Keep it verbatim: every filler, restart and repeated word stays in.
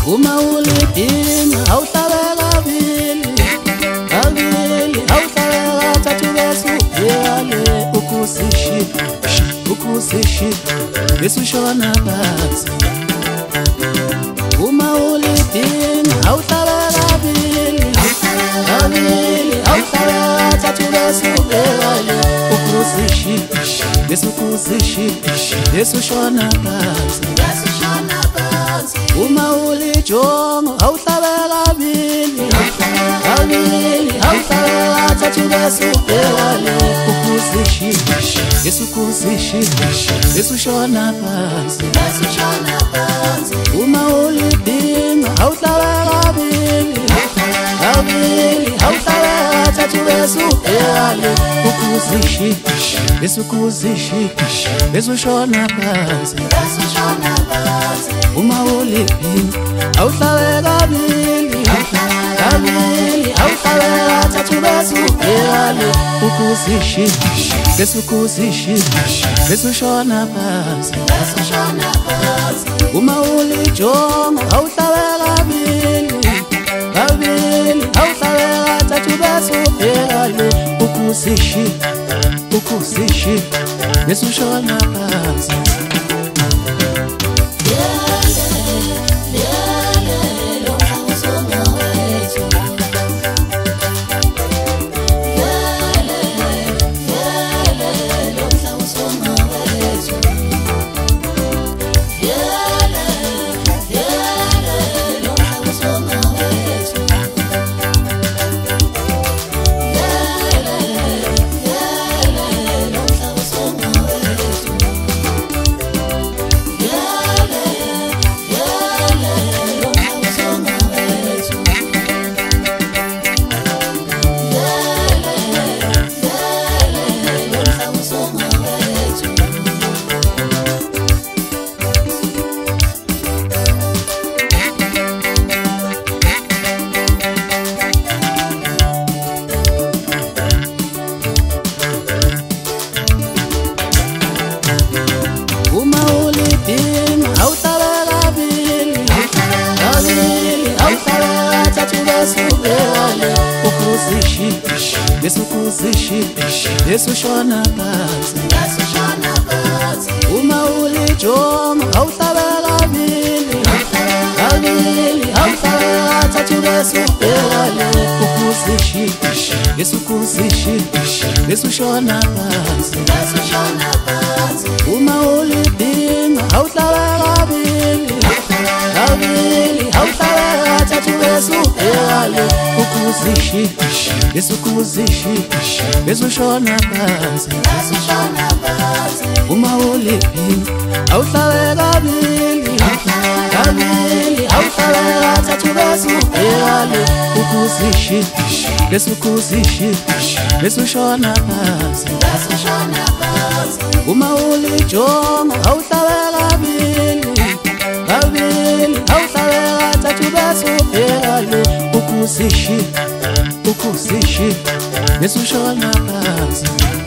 uma ulidinga awuhlabela kabili kabili awuhlabela thathu bese uyale ukusishila ukusishila bese ushona phansi uma ulidinga awuhlabela kabili kabili awuhlabela thathu bese uyale ukusishila bese ukusishila bese ushona phansi uma ulijonga awuhlabela kabili kabili awuhlabela thathu bese uyale ukusishila bese ukusishila bese ushona phansi uma ulidinga awuhlabela kabili kabili awuhlabela thathu bese uyale ukusishila bese ukusishila bese ushona phansi uma ulidinga awuhlabela kabili kabili awuhlabela thathu bese uyale ukusishila bese ukusishila bese ushona phansi uma ulijonga awuhlabela kabili kabili awuhlabela thathu bese uyale ukusishila ukusishila bese ushona phansi bese ukusishila bese ushona phansi uma ulijonga awuhlabela kabili kabili awuhlabela thathu bese uyale ukusishila bese ukusishila bese ushona phansi uma ulidinga awuhlabela kabili kabili awuhlabela thathu bese uyale ukusishila bese ukusishila bese ushona phansi uma ulidinga awuhlabela kabili kabili awuhlabela thathu bese uyale ukusishila bese ukusishila bese ushona phansi uma ulijonga awuhlabela kabili kabili awuhlabela thathu bese uyale ukusishila ukusishila bese ushona phansi